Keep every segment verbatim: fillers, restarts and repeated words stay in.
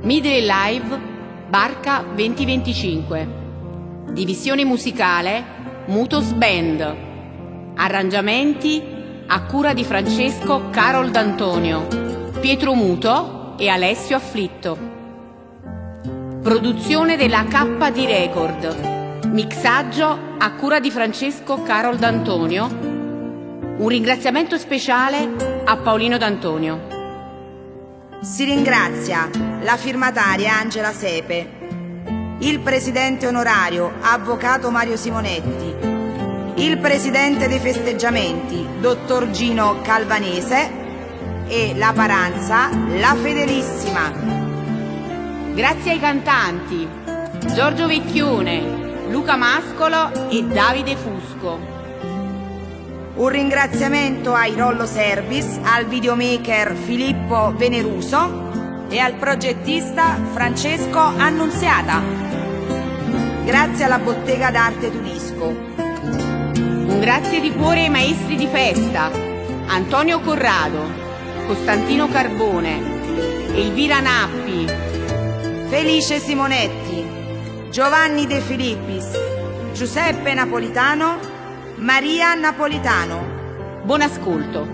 Midley Live Barca duemilaventicinque. Divisione musicale Mutos Band. Arrangiamenti a cura di Francesco Carol D'Antonio, Pietro Muto e Alessio Afflitto. Produzione della K D Record. Mixaggio a cura di Francesco Carol D'Antonio. Un ringraziamento speciale a Paolino D'Antonio. Si ringrazia la firmataria Angela Sepe, il presidente onorario avvocato Mario Simonetti, il presidente dei festeggiamenti dottor Gino Calvanese e la Paranza, la fedelissima. Grazie ai cantanti Giorgio Vecchione, Luca Mascolo e Davide Fusco. Un ringraziamento ai Rollo Service, al videomaker Filippo Veneruso e al progettista Francesco Annunziata. Grazie alla Bottega d'Arte Tunisco. Un grazie di cuore ai maestri di festa Antonio Corrado, Costantino Carbone, Elvira Nappi, Felice Simonetti, Giovanni De Filippis, Giuseppe Napolitano, Maria Napolitano. Buon ascolto.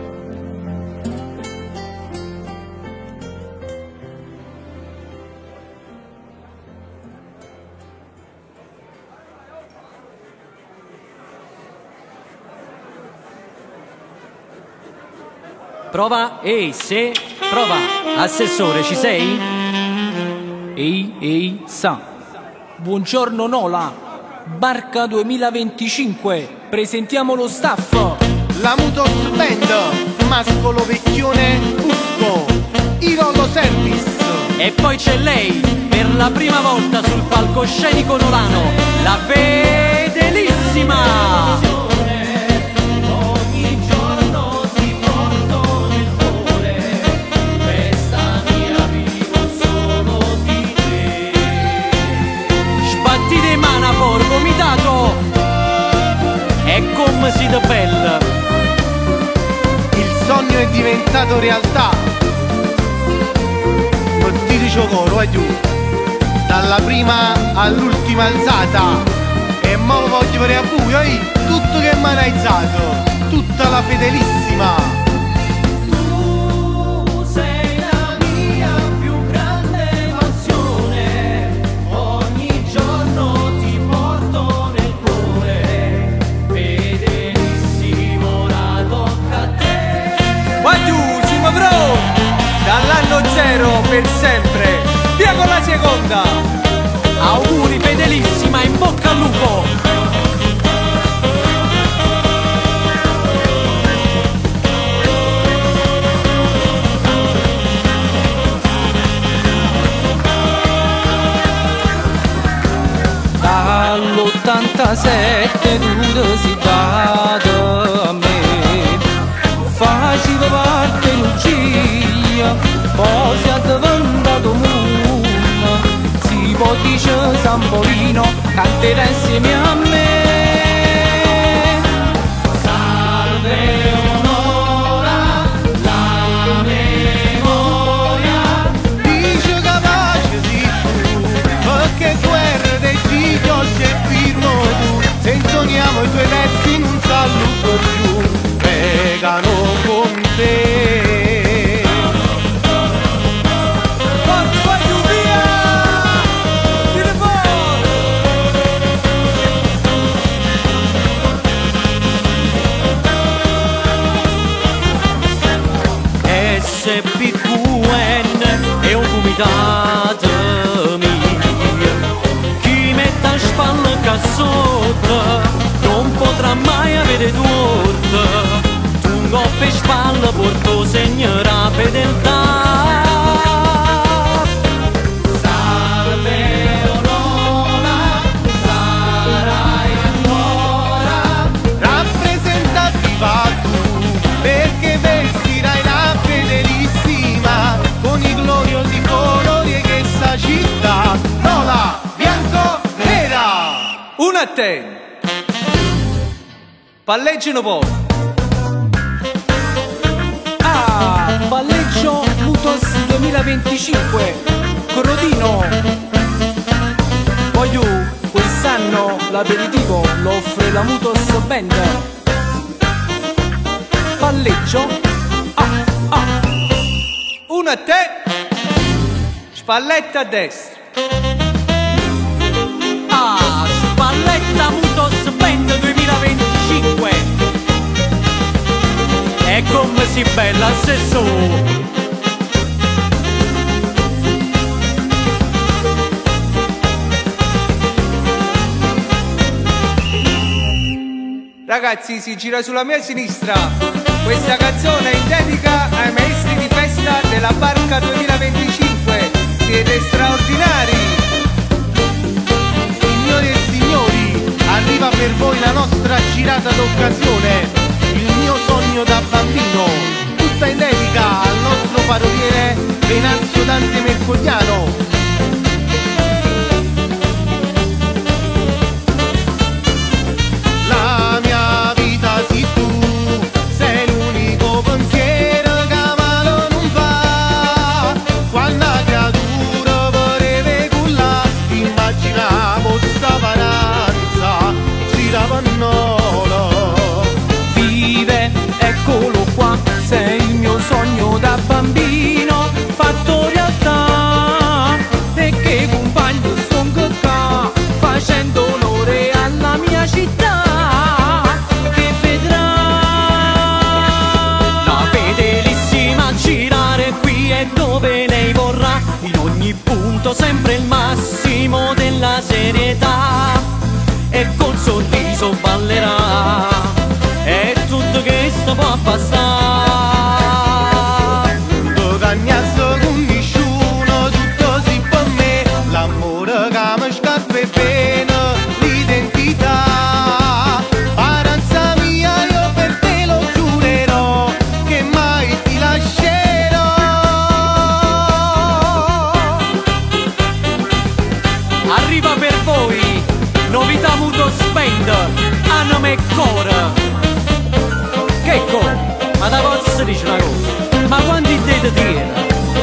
Prova, ehi, se, prova. Assessore, ci sei? Ehi, ehi, sa. Buongiorno Nola. Barca duemilaventicinque, presentiamo lo staff. La Mutos Band, Mascolo Vecchione Fusco, i Rollo Service. E poi c'è lei, per la prima volta sul palcoscenico nolano, la fedelissima. Ogni giorno ti porto nel cuore, questa mia vivo solo di te. Sbatti de mana por vomitato e come si da bella. Il sogno è diventato realtà. Mettiti coro e giù, dalla prima all'ultima alzata. E mo voglio vedere a buio, ehi, tutto che mi ha alzato, tutta la fedelissima. Dall'anno zero per sempre, via con la seconda. Auguri fedelissima, in bocca al lupo. Dall'ottantasette tu sei dato a me, facevo parte Lucia, poi si è diventato moon. Si può dire San Polino, canterà insieme a me. Salve onora la memoria, dice capace sì tu, perché guerra dei Gigio se firmo tu. Se intoniamo i tuoi versi in un saluto giù, pregano con te. S P Q N è un comitato mio, chi mette a spalla cassotta non potrà mai avere torta. Tu coppe e spalla porto segnerà fedeltà. Salve onora, sarai ancora rappresentativa tu, perché vestirai la fedelissima con i gloriosi colori che sta città. Nola, bianco, nera. Una a te. Palleggino poi. Ah, palleggio Mutos duemilaventicinque. Crodino. Voglio, quest'anno l'aperitivo lo offre la Mutos Band. Palleggio, ah, ah. Uno a te, spalletta a destra. Ah, spalletta Mutos Band duemilaventicinque. E come si bella assessore. Ragazzi, si gira sulla mia sinistra. Questa canzone è in dedica ai maestri di festa della Barca duemilaventicinque. Siete straordinari. Signore e signori, arriva per voi la nostra girata d'occasione. Il mio sogno da bambino, tutta in dedica al nostro paroliere Venanzio Dante Mercogliano. Vive, eccolo qua, sei il mio sogno da bambino, fatto realtà. E che compagno son qua, facendo onore alla mia città. Che vedrà la fedelissima girare qui e dove lei vorrà, in ogni punto sempre il massimo della serietà. E col sorriso ballerà, è tutto che sto può passare. Tu cagnasso con nessuno, tutto si per me. L'amore che mi scappa e bene, l'identità. Paranza mia, io per te lo giurerò, che mai ti lascerò. Arriva per voi novità Mutos Band, anima e cora. Che co? Ma da cosa dice una cosa? Ma quanti dite tira?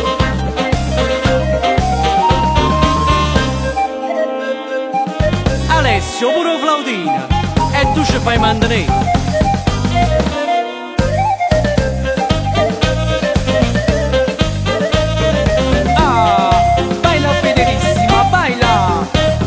Alessio, pure flautina. E tu ci fai mantenere. Ah, baila fedelissima, baila.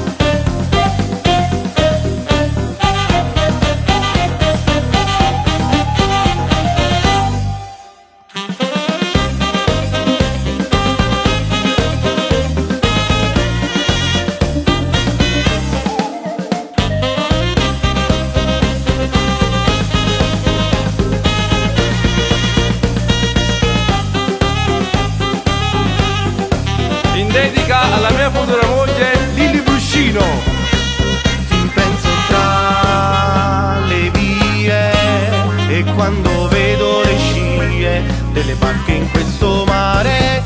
Dedica alla mia futura moglie Lili Bruscino. Ti penso tra le vie e quando vedo le scie delle barche in questo mare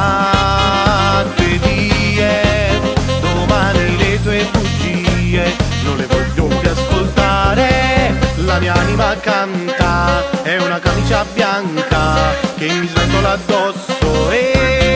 carpe diem. Domani le tue bugie non le voglio più ascoltare. La mia anima canta, è una camicia bianca che mi sventola addosso e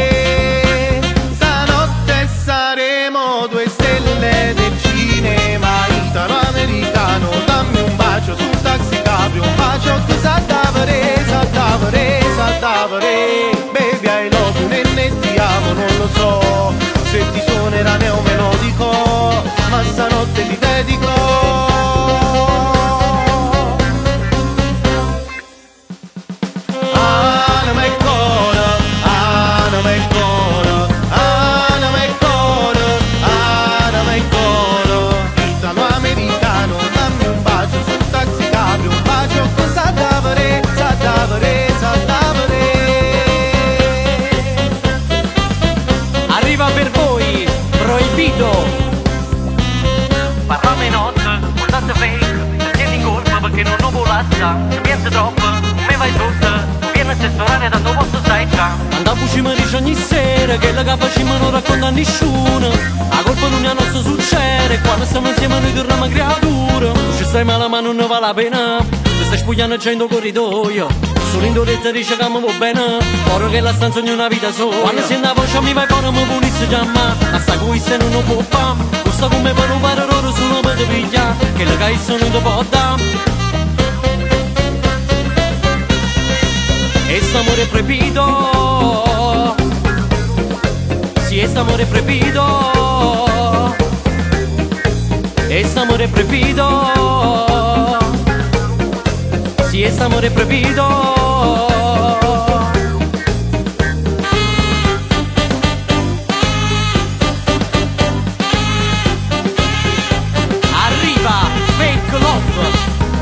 saremo due stelle del cinema italo-americano. Dammi un bacio sul taxi cabrio, un bacio che sa davvero, sa davvero, sa davvero. Baby I love you, nenne ti amo, non lo so se ti suonerà neo melodico, ma stanotte ti dedico. Anima e cora, anima e cora, anima e cora, anima e cora. Italo-americano, dammi un bacio sul taxi cabrio, un bacio che sa davvero, sa davvero, sa davvero. Arriva per voi Proibito. Parlame notte, guardate fake, tieni in colpa perché non ho volata. Se piensi troppo, come vai sotto, vieni a sessorare da dove posso stai già. Andiamo ci mi dice ogni sera che la che facciamo non racconta a nessuno. La colpa non è a nostro succede, quando stiamo insieme noi torniamo creature. Tu ci stai male ma non ne vale la pena, ti stai spogliando già in tuo corridoio. Solo in doretta dice che mi va bene, ora che la stanza ogni una vita sola. Quando sento la voce mi vai fuori mi pulisse già ma, ma sta questa non lo può fare. Questo come per un paro loro su non mi piglia, che le caisse non ti può dare. E s'amore proibito, sì è s'amore proibito, e s'amore proibito, sì è s'amore proibito. Arriva Fake Love.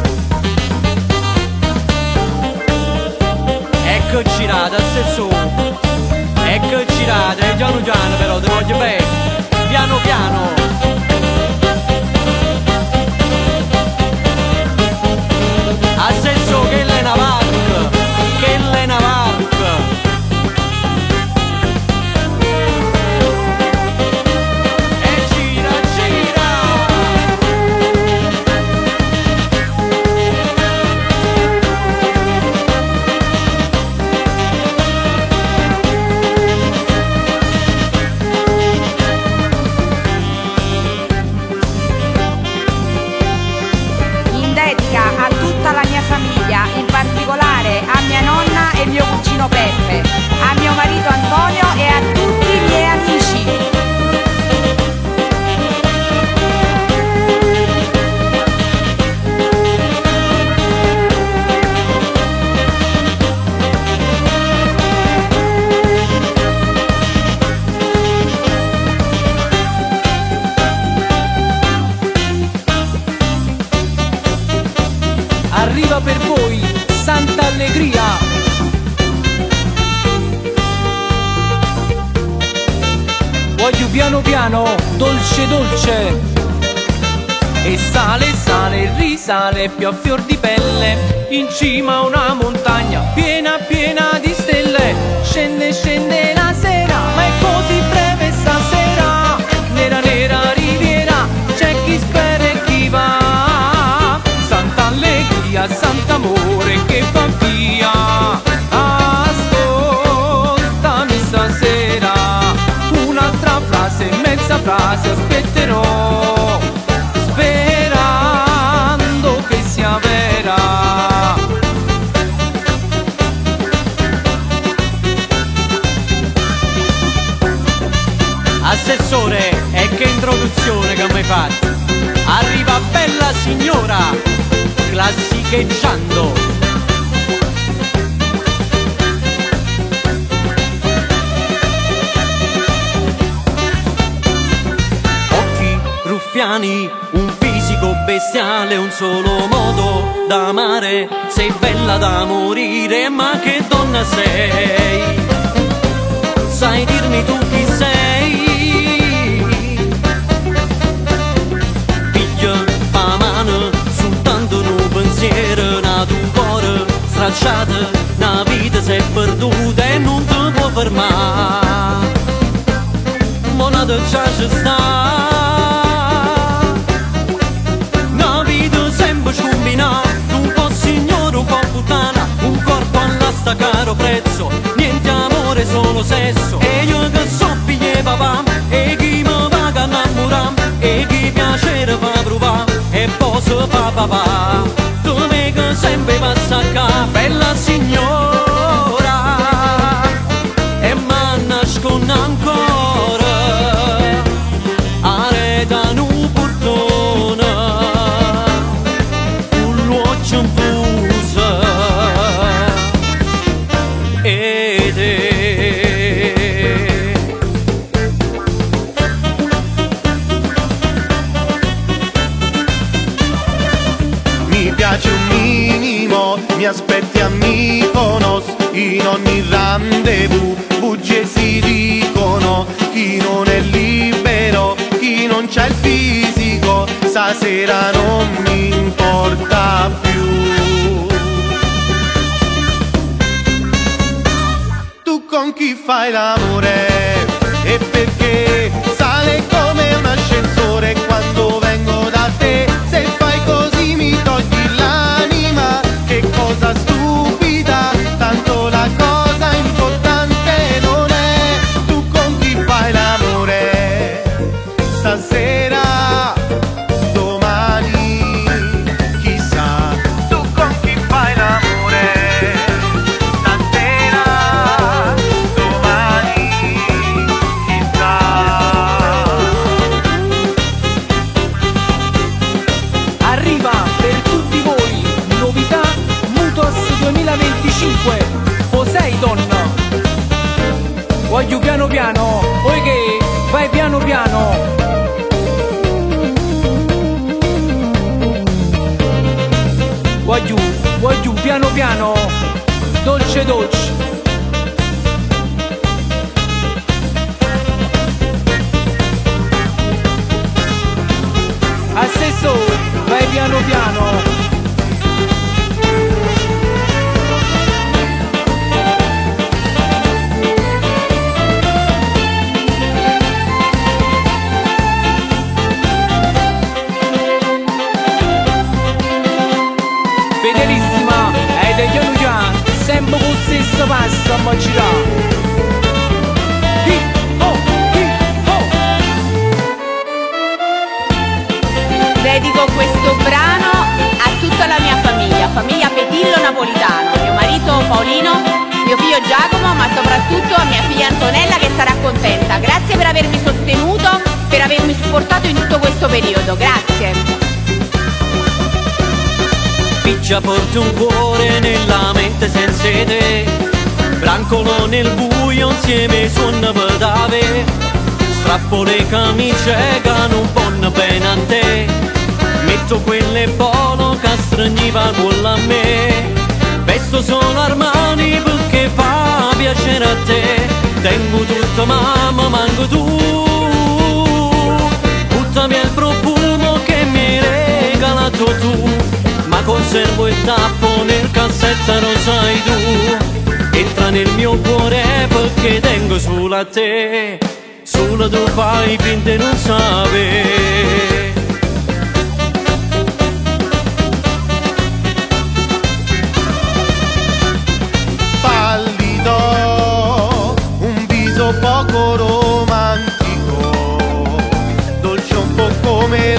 Ecco girata, assessore, ecco girata, piano piano però ti voglio bene, piano piano. Assessore che l'è una varca, che l'è una varca. E gira, gira. In dedica a tutta la mia famiglia, in particolare a mia nonna e mio cugino Peppe, a mio marito Antonio e a tutti i miei amici. Arriva per voi Santa Allegria. Voglio piano piano, dolce dolce. E sale, sale, risale più a fior di pelle. In cima a una montagna piena, piena di stelle. Scende, scende la sera, ma è così breve stasera. Nera, nera riviera, c'è chi spera e chi va. Santa Allegria, Sant'amore che va via. Ascoltami stasera, un'altra frase, mezza frase aspetterò, sperando che sia vera. Assessore, e che introduzione che mi hai fatto. Arriva bella signora, classicheggiando. Occhi ruffiani, un fisico bestiale, un solo modo d'amare. Sei bella da morire, ma che donna sei? Sai dirmi tu chi sei? Piglia pa mano, soltanto un pensiero, na tu cuore stracciata, na vita sei perduta e non ti può fermare. Monata già ci sta, na vita sempre scombinata, un po' signore, un po' puttana, un corpo all'asta caro prezzo, niente amore, solo sesso. E io che so figlie e papà, e chi mi va a innamorare, e chi piacere fa provare, e poi si fa papà. Tu me che sempre passa qua, bella signora, e mi nasconde ancora, areta nu portone, un luogo infuso, e te. Mi piace un minimo, mi aspetti a Mykonos, in ogni rendezvous bugie si dicono. Chi non è libero, chi non c'ha il fisico, stasera non mi importa più. Tu con chi fai l'amore? E perché sale come un ascensore quando vengo da te? Se fai così mi togli l'anima, che cosa stupida, cinque Poseidon. Voglio piano piano, poi che vai piano piano. Voglio, voglio piano piano, dolce dolce. Assesso, vai piano piano. Fedelissima, è degli Anugian, sempre con lo stesso passo a me girare. Hi, ho, hi, ho. Dedico questo brano a tutta la mia famiglia, famiglia Petillo Napolitano, mio marito Paolino, mio figlio Giacomo, ma soprattutto a mia figlia Antonella che sarà contenta. Grazie per avermi sostenuto, per avermi supportato in tutto questo periodo, grazie. Piccia porti un cuore nella mente senza te, brancolo nel buio insieme suona pedave, strappo le camicie che non fanno bene a te, metto quelle polo che straniva quella a me, vesto solo Armani perché fa piacere a te, tengo tutto mamma, manco tu, buttami il profumo che mi hai regalato tu, ma conservo il tappo nel cassetto, lo sai tu, entra nel mio cuore perché tengo solo a te, solo tu fai finta di non sapere. Pallido, un viso poco romantico, dolce un po' come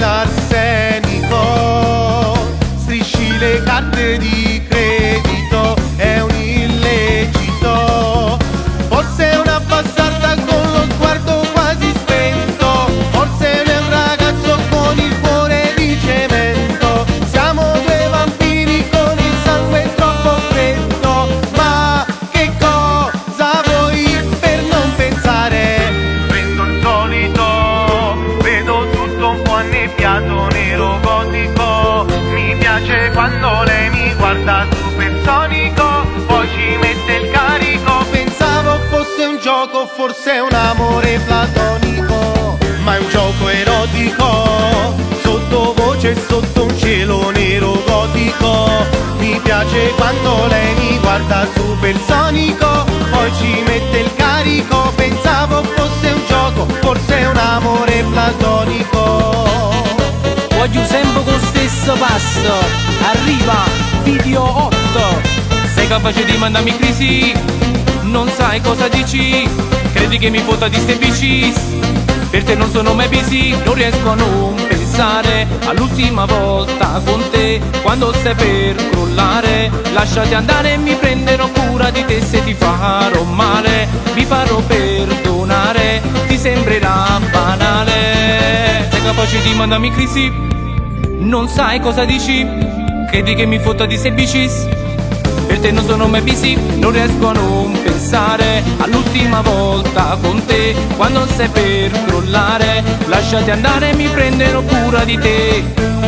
l'arsenico, strisci le carte di credito, è un illecito, forse è una bastarda con lo sguardo quasi spento, forse è un ragazzo con il cuore di cemento, siamo due vampiri con il sangue troppo freddo, ma che cosa vuoi per non pensare? Prendo il solito, vedo tutto un po' annebbiato, nero gotico, mi piace quando lei mi guarda supersonico, poi ci mette il carico, pensavo fosse un gioco, forse un amore platonico, ma è un gioco erotico, sottovoce sotto un cielo nero gotico, mi piace quando lei mi guarda supersonico, poi ci mette il carico, pensavo fosse un gioco, forse un amore platonico. Voglio sempre con lo stesso passo, arriva video otto. Sei capace di mandarmi crisi, non sai cosa dici, credi che mi fotta di ste bicis, per te non sono mai busy, non riesco a non pensare all'ultima volta con te, quando stai per crollare, lasciati andare e mi prenderò cura di te, se ti farò male, mi farò perdonare, ti sembrerà banale, sei capace di mandarmi crisi, non sai cosa dici, credi che mi fotta di sei bicis, per te non sono mai busy, non riesco a non pensare all'ultima volta con te, quando sei per crollare, lasciati andare e mi prenderò cura di te.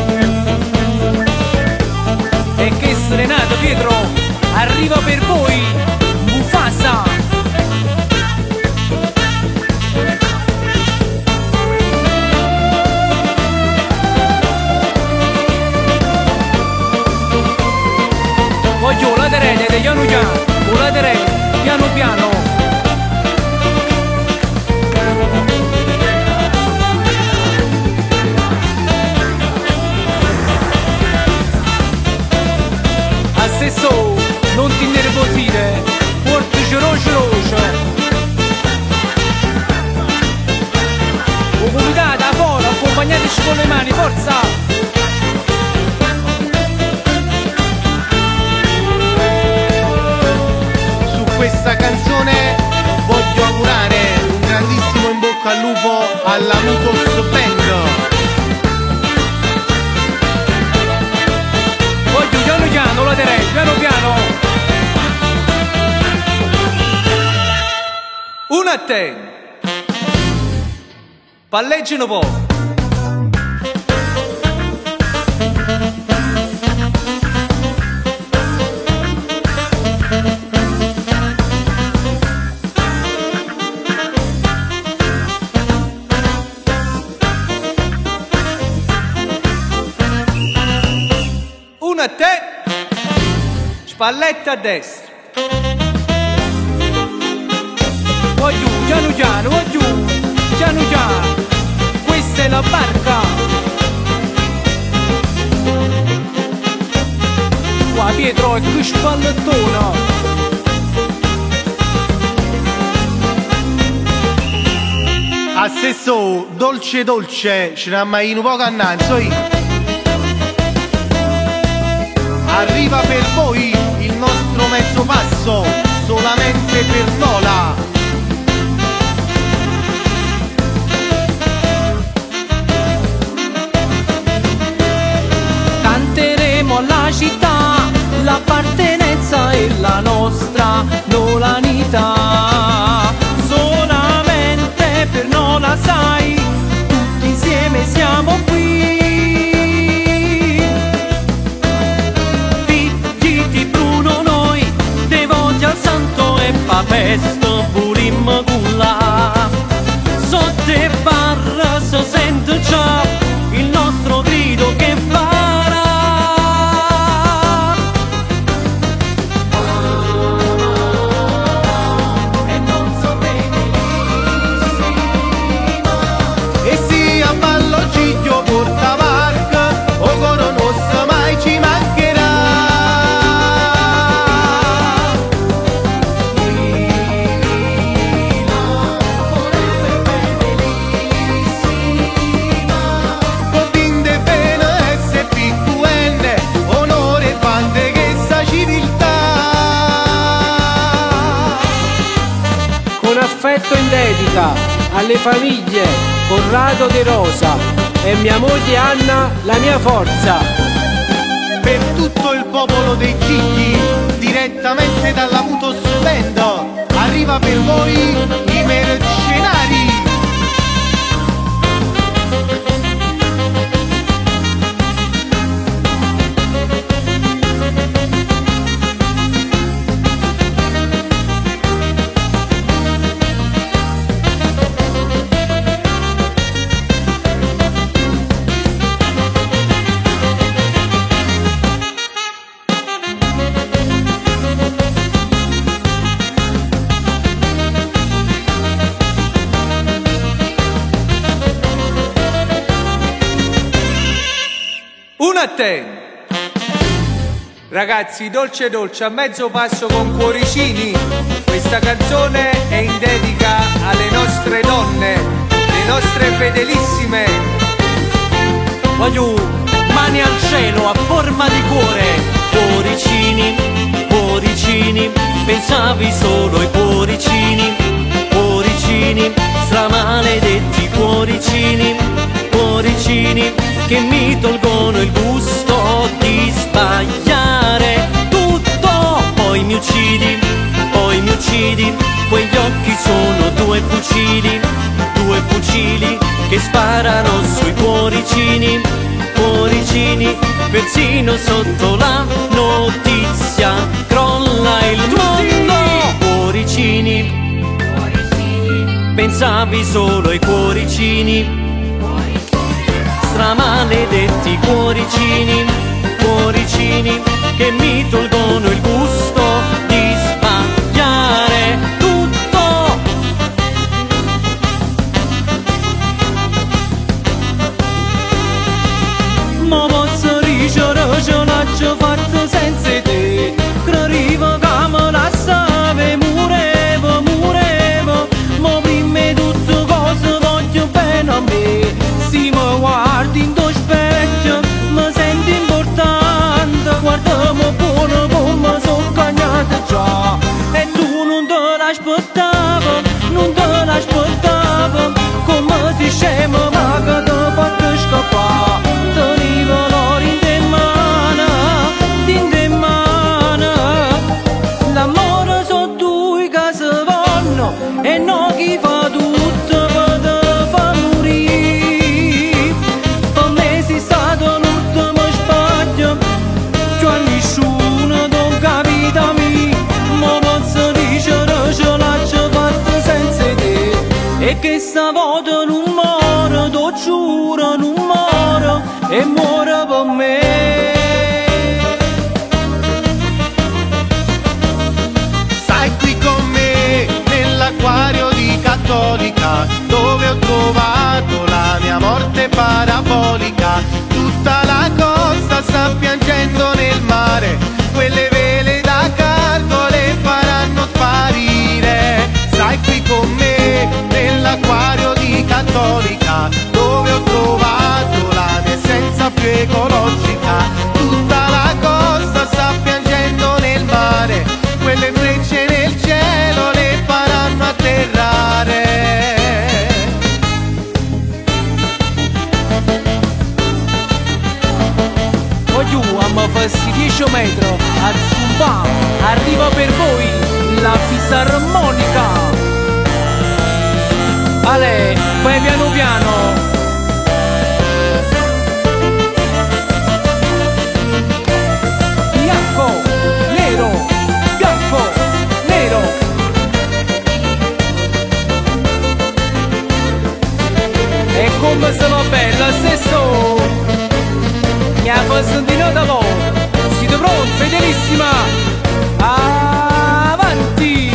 E che serenata Pietro, arriva per voi, Mufasa. Voglio la terene degli Anugian, con la terene, piano piano. Assesso, non ti nervosire, portaci roce roce. Comunità da fuori, accompagnateci con le mani, forza! Questa canzone voglio augurare un grandissimo in bocca al lupo alla Mutos Band. Voglio piano piano la terrei, piano piano. te, palleggi un po'. Uno a te, spalletta a destra. Vai giù, piano piano, vai giù, piano piano. Questa è la barca. Qua Pietro è che spallettona. A stesso dolce dolce, ce n'ha mai un po' annanzo io. Arriva per voi il nostro mezzo passo, solamente per Nola. Canteremo alla città, l'appartenenza è la nostra nolanità. Solamente per Nola, sai, tutti insieme siamo qui. Pa festo volimmo cullà, sotto e barra so sento già il nostro grido che farà. E non so E si a ballo ciglio porta barca, o coro non sa mai ci mancherà. Affetto in dedica alle famiglie Corrado De Rosa e mia moglie Anna, la mia forza. Per tutto il popolo dei Gigli, direttamente dall'avuto stupendo, arriva per voi i mercenari. Uno a te. Ragazzi, dolce dolce, a mezzo passo con cuoricini. Questa canzone è in dedica alle nostre donne, le nostre fedelissime. Voglio mani al cielo a forma di cuore. Cuoricini, cuoricini, pensavi solo ai cuoricini. Cuoricini, stramaledetti cuoricini. Cuoricini che mi tolgono il gusto di sbagliare tutto. Poi mi uccidi, poi mi uccidi. Quegli occhi sono due fucili, due fucili che sparano sui cuoricini. Cuoricini, persino sotto la notizia crolla il mondo. Cuoricini, pensavi solo ai cuoricini. Stramaledetti cuoricini, cuoricini che mi tolgono il gusto di sbagliare tutto. Ma posso ricciare che l'ho fatto senza te, che arrivo che me la stave, murevo, murevo. Ma prima di tutto cosa voglio bene a me. Si mi guardi in tuo specchio, mi senti importante, guardiamo buono e che stavolta non muore, t'ho giuro non muore e muore per me. Stai qui con me nell'acquario di Cattolica, dove ho trovato la mia morte parabolica. Tutta la costa sta piangendo nel mare, quelle vele da cargo le faranno sparire. Stai qui con me nell'acquario di Cattolica, dove ho trovato la mia essenza più ecologica. Tutta la costa sta piangendo nel mare, quelle frecce nel cielo le faranno atterrare. Voglio a farsi dieci metri a Zumba, arriva per voi la fisarmonica. Ale, vai piano piano. Bianco, nero, bianco, nero. E come sono bella stesso, mi ha fatto sentire da loro. Siete pronti, fedelissima? Avanti!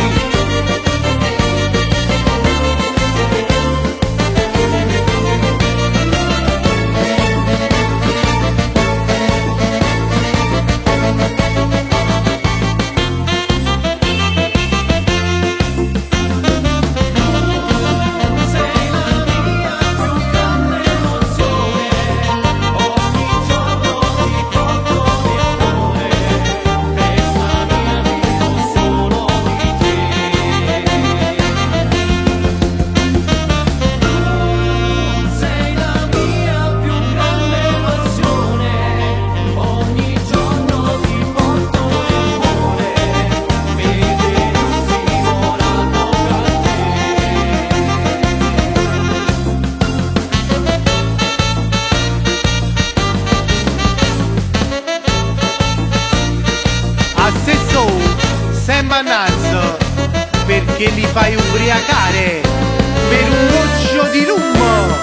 Mannazzo, perché li fai ubriacare per un goccio di rum.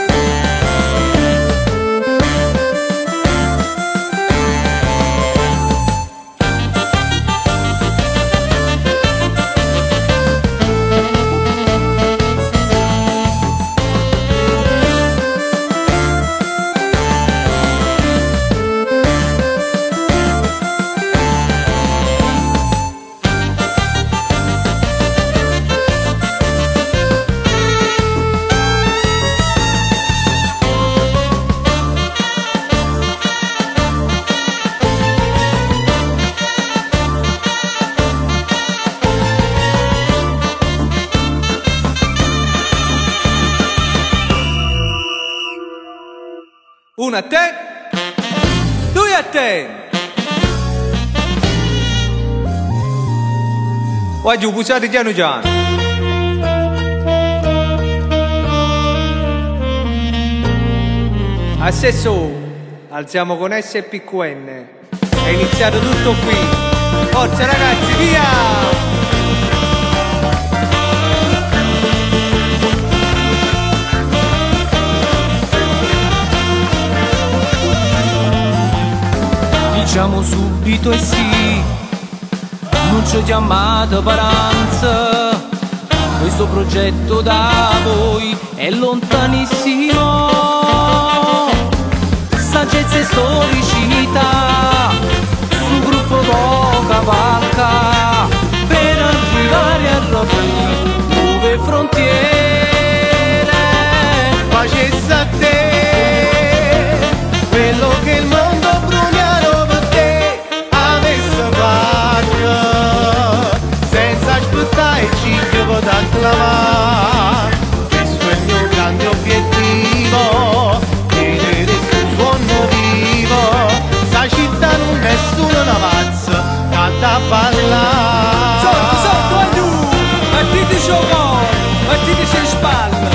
Uno a te, due a te. Voglio puzzare piano piano. Adesso alziamo con S P Q N. È iniziato tutto qui. Forza ragazzi, via! Diciamo subito e sì, non ci ho chiamato paranza. Questo progetto da voi è lontanissimo. Saggezza e storicità, su gruppo poca vacca, per arrivare a rapire nuove frontiere. Facesse a te quello che il mondo brugnano per te avesse fatto, senza aspettare il ciclo da acclamare. Questo è il mio grande obiettivo, tenere sul suono vivo. Sta città non è solo una pazza, canta parlare. Sotto, sotto, a giù, mettiteci un po', mettiteci in spalla.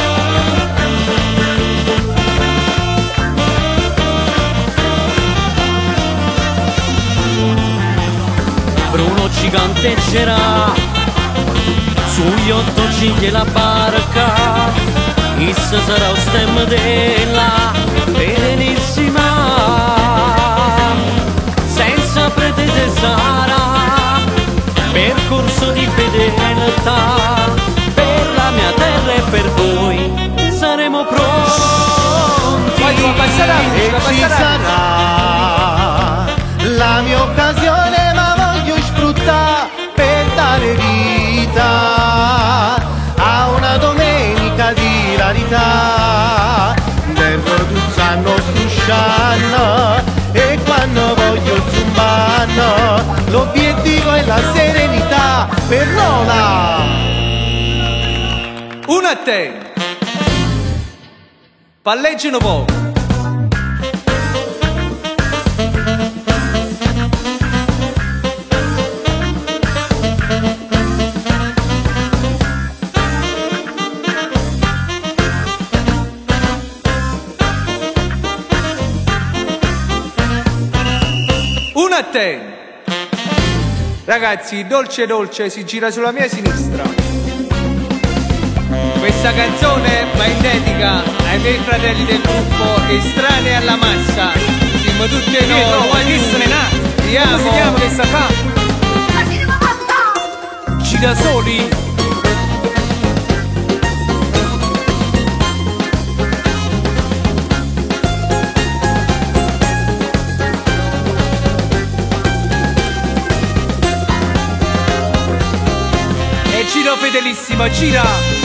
Bruno ci canteggerà sugli otto ciglia la barca, issa sarà lo stemma della fedelissima, senza pretese sarà percorso di fedeltà, per la mia terra e per voi saremo pronti. Vai, tu, passerà, e ci sarà la mia occasione, ma voglio sfruttare per dare vita a una domenica di rarità. Derro tuzzanno strusciano e quando voglio zumbanno, l'obiettivo è la serenità per Nola. Uno a te. Palleggino poco. Uno a te. Ragazzi, Dolce Dolce si gira sulla mia sinistra. Questa canzone va in dedica ai miei fratelli del gruppo Estranei alla massa. Siamo tutti noi, chi sono nati? Ti amo. Come si chiama questa fa? Ci da soli. E gira fedelissima, gira.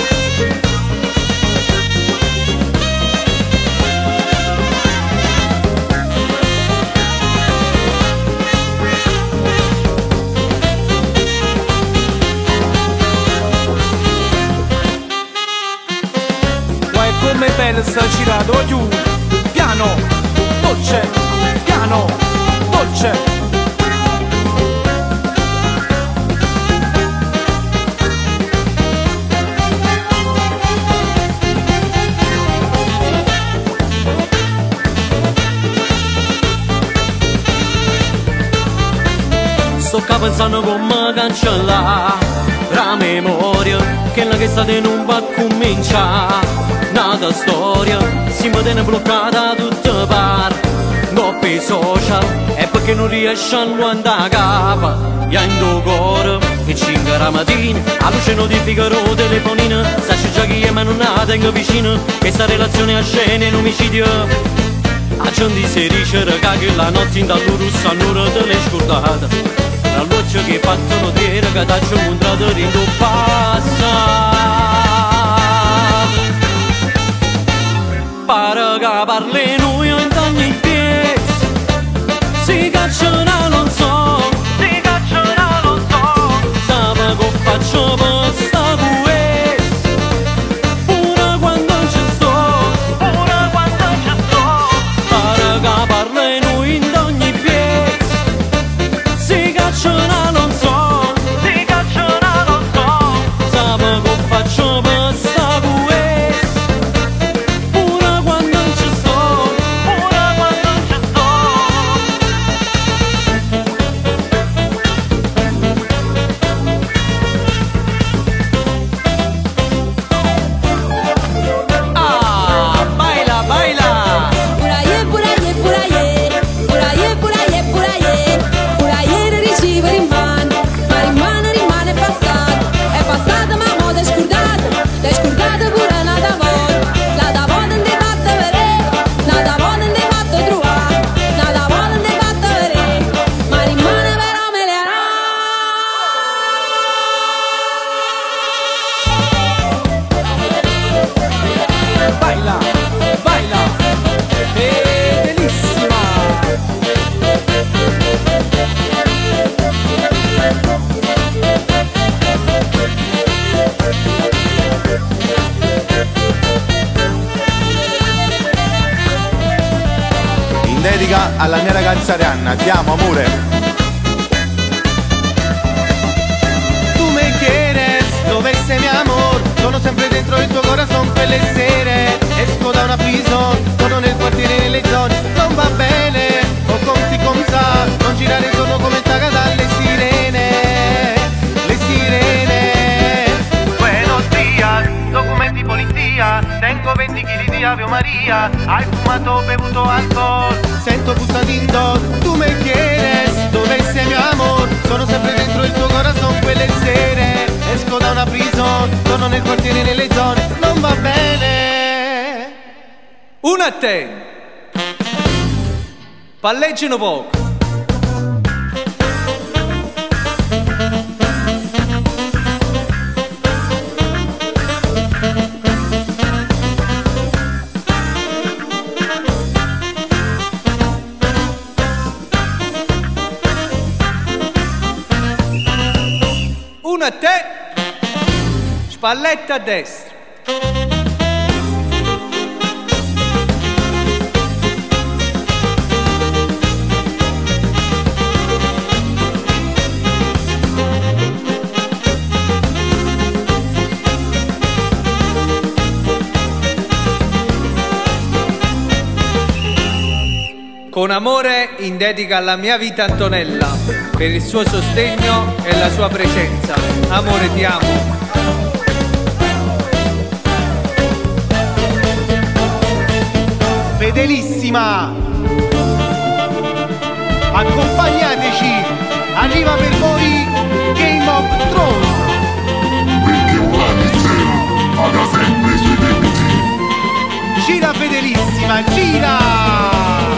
Come bello sta girato giù, piano, dolce, piano, dolce. Sto qua pensando come cancellare la memoria, quella che sta in un va cominciare. Nata storia, si mi tiene bloccata da tutte parti, no per social, è perché non riesce a andare a capo. Io in cuore, e cinque la mattina, a luce notificano telefonino, sai già chi è ma non la tengo vicino, questa relazione a scena è un omicidio. A gente si dice che la notte in dall'urussa all'ora te l'hai scordata, la luce che fatto notiere che ti ho incontrato in tuo passato. Pare che parli noi in ogni piezza, si cacciano non so, si cacciano non so, sape che faccio per sta questa, pure quando ci sto, pure quando ci sto. Pare che parli noi in ogni piezza, si cacciano non so, si cacciano non so, sape che faccio per sta questa. Dedica alla mia ragazza Arianna, ti amo amore. Tu me quieres, dove sei mi amor, sono sempre dentro il tuo corazon per le sere, esco da una prison, sono nel quartiere nelle zone, non va bene, o con si con sa, non girare intorno come taga dalle sirene, le sirene, le sere esco da una prison, torno nel quartiere nelle zone, non va bene. Uno a te. Palleggino poco. Uno a te, Spalletta a destra. Con amore in dedica alla mia vita Antonella, per il suo sostegno e la sua presenza. Amore, ti amo. Fedelissima, accompagnateci, arriva per voi Game of Thrones. Perché un Lannister avrà sempre i suoi debiti. Gira fedelissima, gira!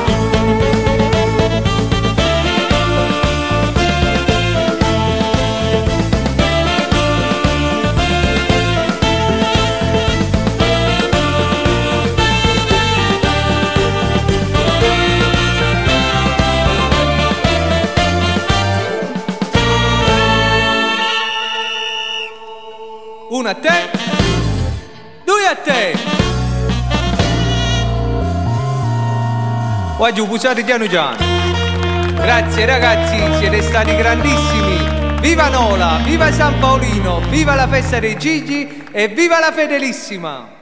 Uno a te, due a te. Voglio pusare piano piano. Grazie ragazzi, siete stati grandissimi. Viva Nola, viva San Paolino, viva la festa dei Gigi e viva la Fedelissima.